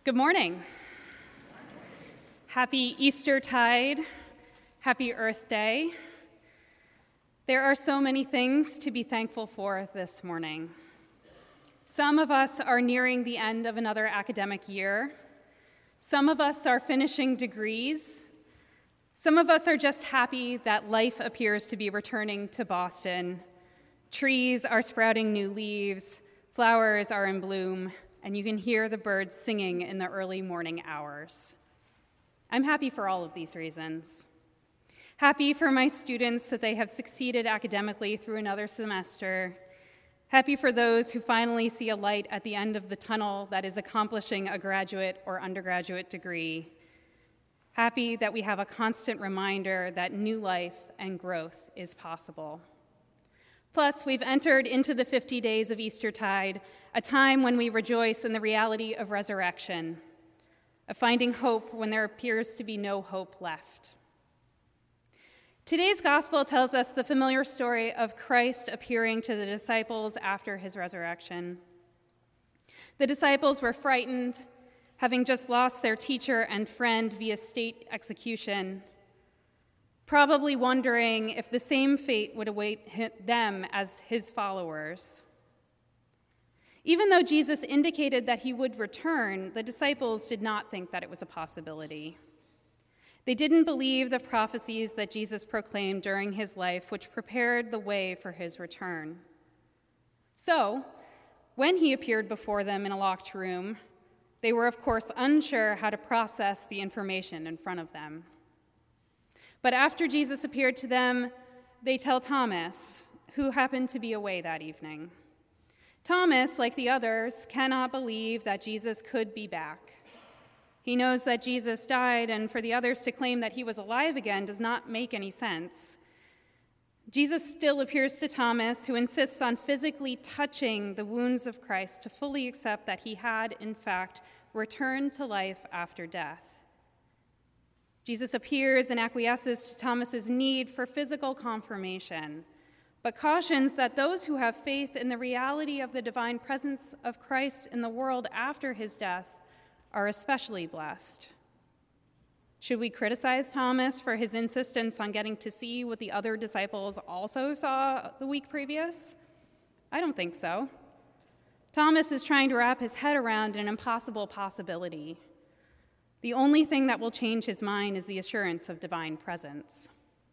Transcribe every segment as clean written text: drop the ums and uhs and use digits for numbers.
Good morning. Happy Eastertide. Happy Earth Day. There are so many things to be thankful for this morning. Some of us are nearing the end of another academic year. Some of us are finishing degrees. Some of us are just happy that life appears to be returning to Boston. Trees are sprouting new leaves, flowers are in bloom, and you can hear the birds singing in the early morning hours. I'm happy for all of these reasons. Happy for my students that they have succeeded academically through another semester. Happy for those who finally see a light at the end of the tunnel that is accomplishing a graduate or undergraduate degree. Happy that we have a constant reminder that new life and growth is possible. Plus, we've entered into the 50 days of Eastertide, a time when we rejoice in the reality of resurrection, of finding hope when there appears to be no hope left. Today's gospel tells us the familiar story of Christ appearing to the disciples after his resurrection. The disciples were frightened, having just lost their teacher and friend via state execution, probably wondering if the same fate would await them as his followers. Even though Jesus indicated that he would return, the disciples did not think that it was a possibility. They didn't believe the prophecies that Jesus proclaimed during his life, which prepared the way for his return. So, when he appeared before them in a locked room, they were, of course, unsure how to process the information in front of them. But after Jesus appeared to them, they tell Thomas, who happened to be away that evening. Thomas, like the others, cannot believe that Jesus could be back. He knows that Jesus died, and for the others to claim that he was alive again does not make any sense. Jesus still appears to Thomas, who insists on physically touching the wounds of Christ to fully accept that he had, in fact, returned to life after death. Jesus appears and acquiesces to Thomas's need for physical confirmation, but cautions that those who have faith in the reality of the divine presence of Christ in the world after his death are especially blessed. Should we criticize Thomas for his insistence on getting to see what the other disciples also saw the week previous? I don't think so. Thomas is trying to wrap his head around an impossible possibility. The only thing that will change his mind is the assurance of divine presence.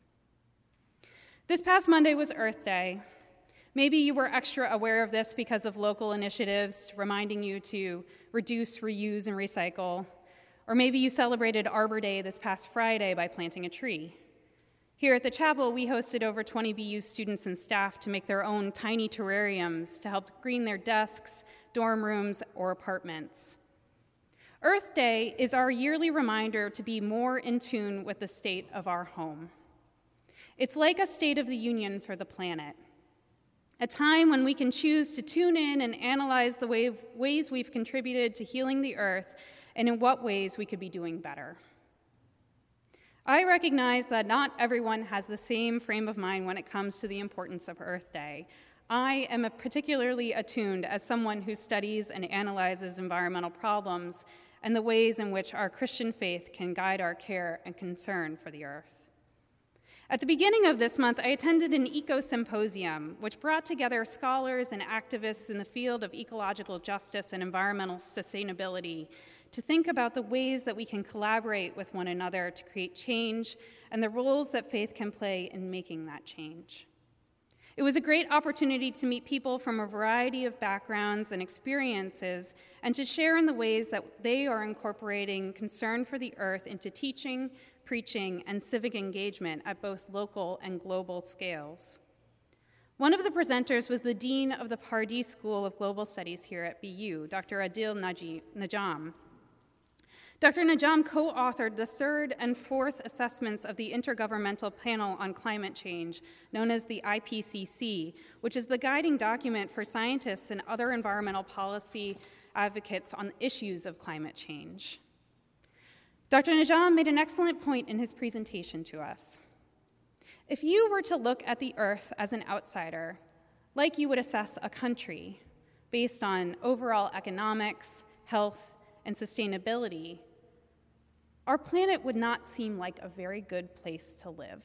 This past Monday was Earth Day. Maybe you were extra aware of this because of local initiatives reminding you to reduce, reuse, and recycle. Or maybe you celebrated Arbor Day this past Friday by planting a tree. Here at the chapel, we hosted over 20 BU students and staff to make their own tiny terrariums to help green their desks, dorm rooms, or apartments. Earth Day is our yearly reminder to be more in tune with the state of our home. It's like a State of the Union for the planet, a time when we can choose to tune in and analyze the ways we've contributed to healing the earth and in what ways we could be doing better. I recognize that not everyone has the same frame of mind when it comes to the importance of Earth Day. I am particularly attuned as someone who studies and analyzes environmental problems and the ways in which our Christian faith can guide our care and concern for the earth. At the beginning of this month, I attended an eco-symposium, which brought together scholars and activists in the field of ecological justice and environmental sustainability to think about the ways that we can collaborate with one another to create change and the roles that faith can play in making that change. It was a great opportunity to meet people from a variety of backgrounds and experiences and to share in the ways that they are incorporating concern for the earth into teaching, preaching, and civic engagement at both local and global scales. One of the presenters was the Dean of the Pardee School of Global Studies here at BU, Dr. Adil Najam. Dr. Najam co-authored the third and fourth assessments of the Intergovernmental Panel on Climate Change, known as the IPCC, which is the guiding document for scientists and other environmental policy advocates on issues of climate change. Dr. Najam made an excellent point in his presentation to us. If you were to look at the earth as an outsider, like you would assess a country based on overall economics, health, and sustainability, our planet would not seem like a very good place to live.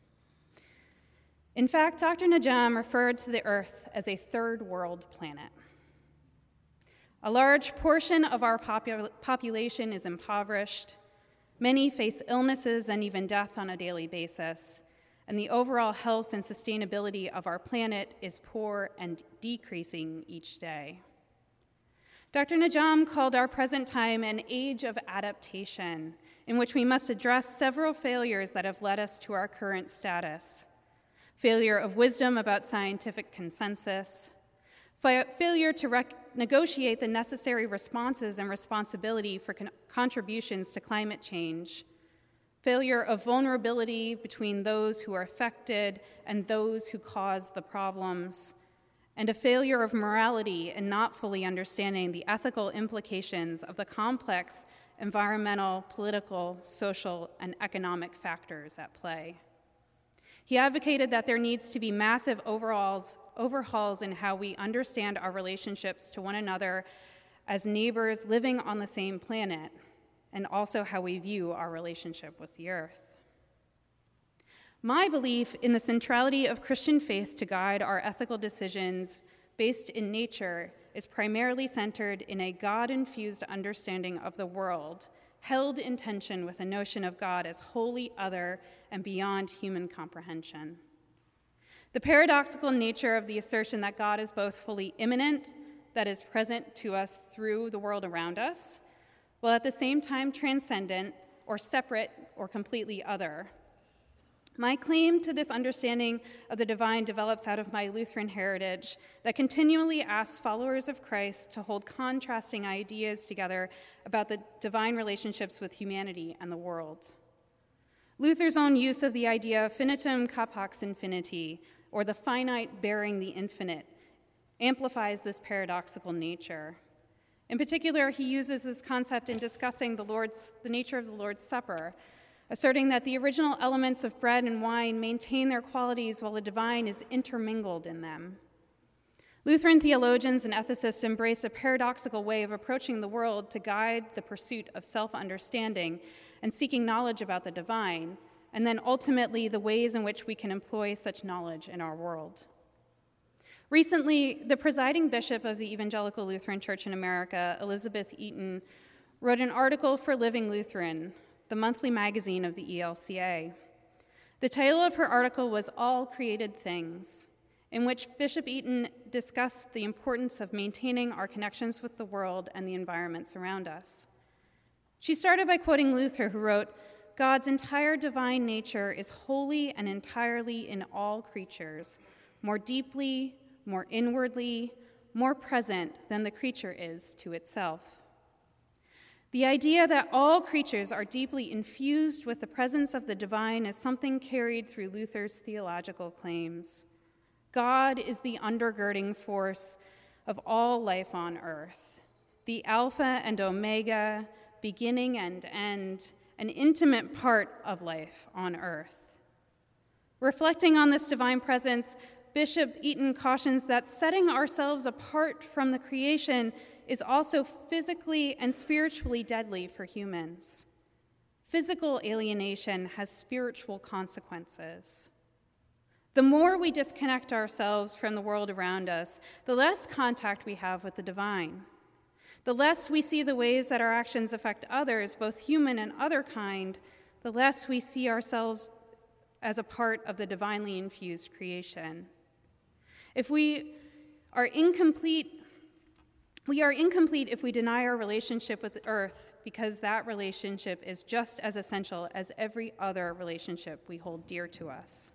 In fact, Dr. Najam referred to the Earth as a third world planet. A large portion of our population is impoverished. Many face illnesses and even death on a daily basis, and the overall health and sustainability of our planet is poor and decreasing each day. Dr. Najam called our present time an age of adaptation, in which we must address several failures that have led us to our current status. Failure of wisdom about scientific consensus, failure to negotiate the necessary responses and responsibility for contributions to climate change, failure of vulnerability between those who are affected and those who cause the problems, and a failure of morality in not fully understanding the ethical implications of the complex environmental, political, social, and economic factors at play. He advocated that there needs to be massive overhauls in how we understand our relationships to one another as neighbors living on the same planet, and also how we view our relationship with the earth. My belief in the centrality of Christian faith to guide our ethical decisions based in nature is primarily centered in a God-infused understanding of the world, held in tension with a notion of God as wholly other and beyond human comprehension. The paradoxical nature of the assertion that God is both fully immanent, that is present to us through the world around us, while at the same time transcendent or separate or completely other. My claim to this understanding of the divine develops out of my Lutheran heritage that continually asks followers of Christ to hold contrasting ideas together about the divine relationships with humanity and the world. Luther's own use of the idea finitum capax infiniti, or the finite bearing the infinite, amplifies this paradoxical nature. In particular, he uses this concept in discussing the nature of the Lord's Supper, asserting that the original elements of bread and wine maintain their qualities while the divine is intermingled in them. Lutheran theologians and ethicists embrace a paradoxical way of approaching the world to guide the pursuit of self-understanding and seeking knowledge about the divine, and then ultimately the ways in which we can employ such knowledge in our world. Recently, the presiding bishop of the Evangelical Lutheran Church in America, Elizabeth Eaton, wrote an article for Living Lutheran, the monthly magazine of the ELCA. The title of her article was All Created Things, in which Bishop Eaton discussed the importance of maintaining our connections with the world and the environments around us. She started by quoting Luther, who wrote, "God's entire divine nature is wholly and entirely in all creatures, more deeply, more inwardly, more present than the creature is to itself." The idea that all creatures are deeply infused with the presence of the divine is something carried through Luther's theological claims. God is the undergirding force of all life on earth, the Alpha and Omega, beginning and end, an intimate part of life on earth. Reflecting on this divine presence, Bishop Eaton cautions that setting ourselves apart from the creation is also physically and spiritually deadly for humans. Physical alienation has spiritual consequences. The more we disconnect ourselves from the world around us, the less contact we have with the divine. The less we see the ways that our actions affect others, both human and other kind, the less we see ourselves as a part of the divinely infused creation. We are incomplete if we deny our relationship with the earth, because that relationship is just as essential as every other relationship we hold dear to us.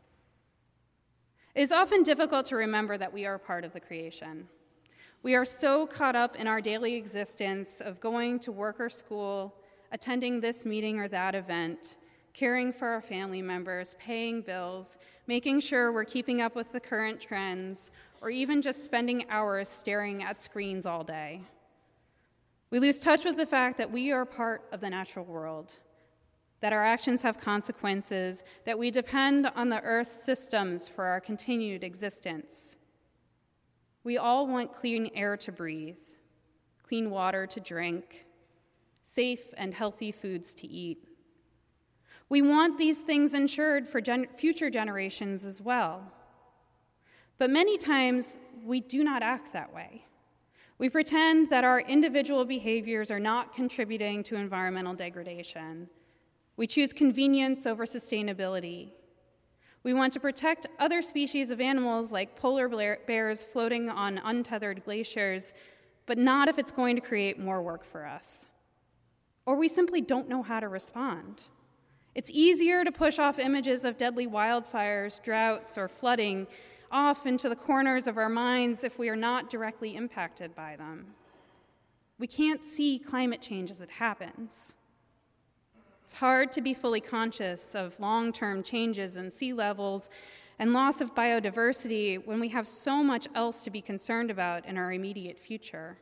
It is often difficult to remember that we are a part of the creation. We are so caught up in our daily existence of going to work or school, attending this meeting or that event, caring for our family members, paying bills, making sure we're keeping up with the current trends, or even just spending hours staring at screens all day. We lose touch with the fact that we are part of the natural world, that our actions have consequences, that we depend on the earth's systems for our continued existence. We all want clean air to breathe, clean water to drink, safe and healthy foods to eat. We want these things ensured for future generations as well. But many times, we do not act that way. We pretend that our individual behaviors are not contributing to environmental degradation. We choose convenience over sustainability. We want to protect other species of animals like polar bears floating on untethered glaciers, but not if it's going to create more work for us. Or we simply don't know how to respond. It's easier to push off images of deadly wildfires, droughts, or flooding off into the corners of our minds if we are not directly impacted by them. We can't see climate change as it happens. It's hard to be fully conscious of long-term changes in sea levels and loss of biodiversity when we have so much else to be concerned about in our immediate future.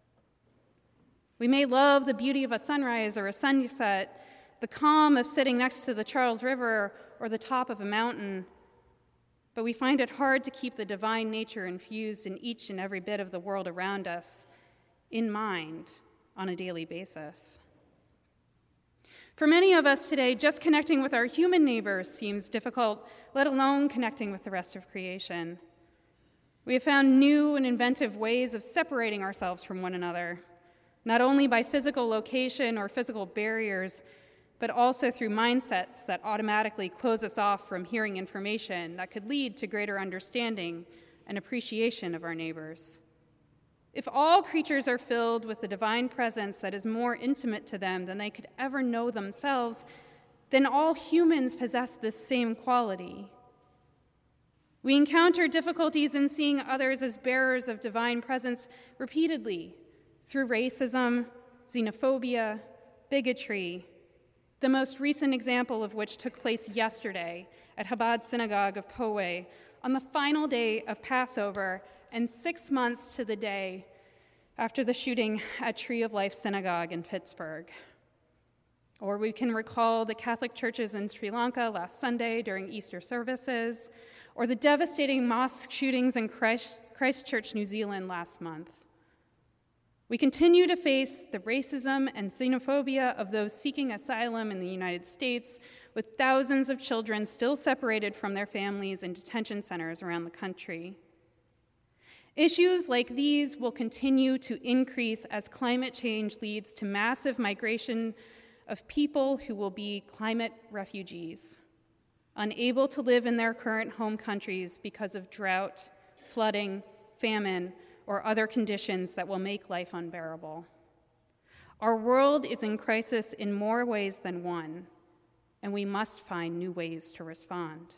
We may love the beauty of a sunrise or a sunset, the calm of sitting next to the Charles River or the top of a mountain, but we find it hard to keep the divine nature infused in each and every bit of the world around us in mind on a daily basis. For many of us today, just connecting with our human neighbors seems difficult, let alone connecting with the rest of creation. We have found new and inventive ways of separating ourselves from one another, not only by physical location or physical barriers, but also through mindsets that automatically close us off from hearing information that could lead to greater understanding and appreciation of our neighbors. If all creatures are filled with the divine presence that is more intimate to them than they could ever know themselves, then all humans possess this same quality. We encounter difficulties in seeing others as bearers of divine presence repeatedly through racism, xenophobia, bigotry, the most recent example of which took place yesterday at Chabad Synagogue of Poway on the final day of Passover and 6 months to the day after the shooting at Tree of Life Synagogue in Pittsburgh. Or we can recall the Catholic churches in Sri Lanka last Sunday during Easter services, or the devastating mosque shootings in Christchurch, New Zealand last month. We continue to face the racism and xenophobia of those seeking asylum in the United States, with thousands of children still separated from their families in detention centers around the country. Issues like these will continue to increase as climate change leads to massive migration of people who will be climate refugees, unable to live in their current home countries because of drought, flooding, famine, or other conditions that will make life unbearable. Our world is in crisis in more ways than one, and we must find new ways to respond.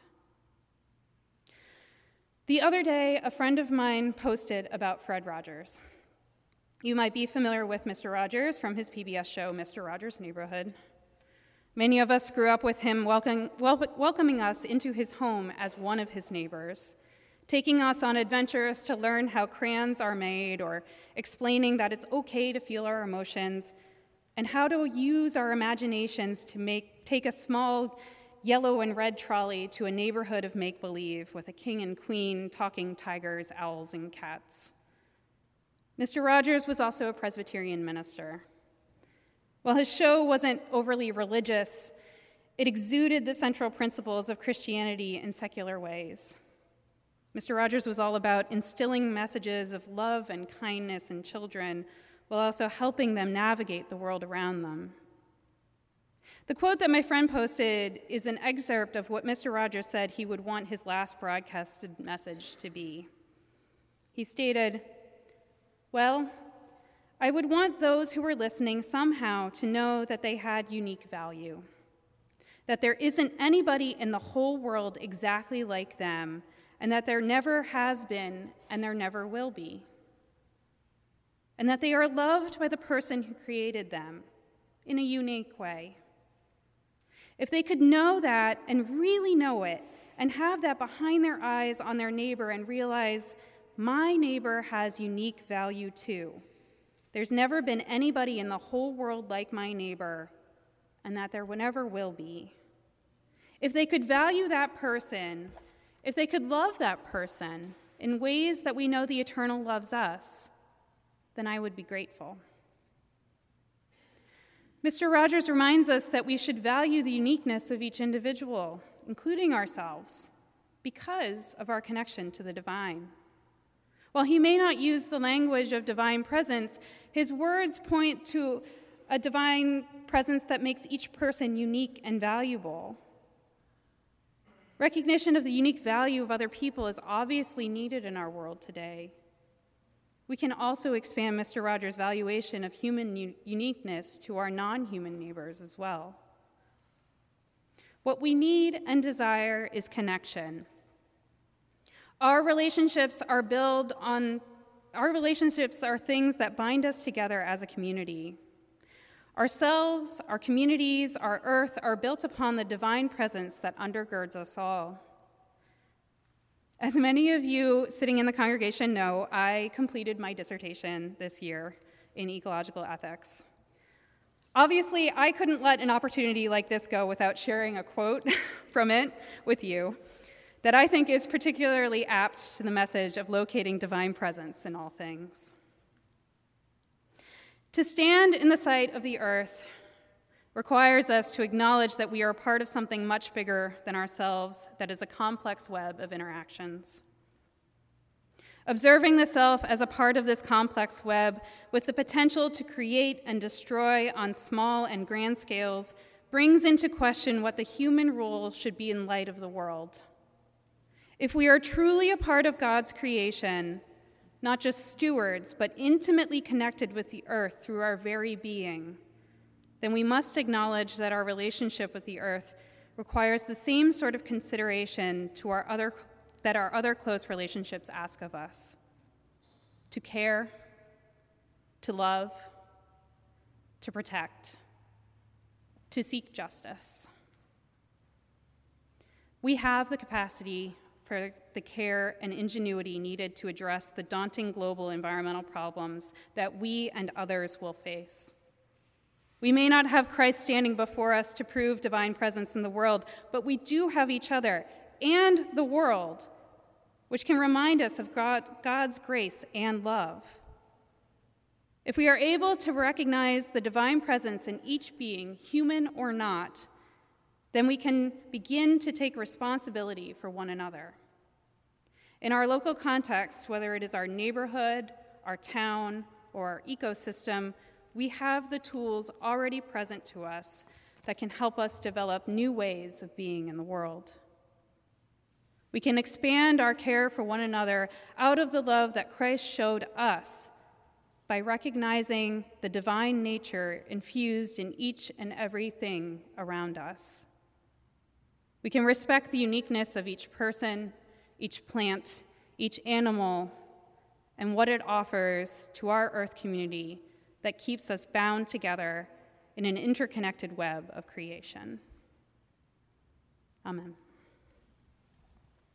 The other day, a friend of mine posted about Fred Rogers. You might be familiar with Mr. Rogers from his PBS show, Mr. Rogers' Neighborhood. Many of us grew up with him welcoming us into his home as one of his neighbors, taking us on adventures to learn how crayons are made, or explaining that it's okay to feel our emotions, and how to use our imaginations to take a small yellow and red trolley to a neighborhood of make-believe with a king and queen, talking tigers, owls, and cats. Mr. Rogers was also a Presbyterian minister. While his show wasn't overly religious, it exuded the central principles of Christianity in secular ways. Mr. Rogers was all about instilling messages of love and kindness in children while also helping them navigate the world around them. The quote that my friend posted is an excerpt of what Mr. Rogers said he would want his last broadcasted message to be. He stated, "Well, I would want those who were listening somehow to know that they had unique value, that there isn't anybody in the whole world exactly like them, and that there never has been and there never will be, and that they are loved by the person who created them in a unique way. If they could know that and really know it and have that behind their eyes on their neighbor and realize my neighbor has unique value too. There's never been anybody in the whole world like my neighbor, and that there never will be. If they could value that person, if they could love that person in ways that we know the Eternal loves us, then I would be grateful." Mr. Rogers reminds us that we should value the uniqueness of each individual, including ourselves, because of our connection to the divine. While he may not use the language of divine presence, his words point to a divine presence that makes each person unique and valuable. Recognition of the unique value of other people is obviously needed in our world today. We can also expand Mr. Rogers' valuation of human uniqueness to our non-human neighbors as well. What we need and desire is connection. Our relationships are things that bind us together as a community. Ourselves, our communities, our earth are built upon the divine presence that undergirds us all. As many of you sitting in the congregation know, I completed my dissertation this year in ecological ethics. Obviously, I couldn't let an opportunity like this go without sharing a quote from it with you that I think is particularly apt to the message of locating divine presence in all things. To stand in the sight of the earth requires us to acknowledge that we are a part of something much bigger than ourselves that is a complex web of interactions. Observing the self as a part of this complex web with the potential to create and destroy on small and grand scales brings into question what the human role should be in light of the world. If we are truly a part of God's creation, not just stewards, but intimately connected with the earth through our very being, then we must acknowledge that our relationship with the earth requires the same sort of consideration that our other close relationships ask of us: to care, to love, to protect, to seek justice. We have the capacity for the care and ingenuity needed to address the daunting global environmental problems that we and others will face. We may not have Christ standing before us to prove divine presence in the world, but we do have each other and the world, which can remind us of God's grace and love. If we are able to recognize the divine presence in each being, human or not, then we can begin to take responsibility for one another. In our local context, whether it is our neighborhood, our town, or our ecosystem, we have the tools already present to us that can help us develop new ways of being in the world. We can expand our care for one another out of the love that Christ showed us by recognizing the divine nature infused in each and everything around us. We can respect the uniqueness of each person, each plant, each animal, and what it offers to our earth community that keeps us bound together in an interconnected web of creation. Amen.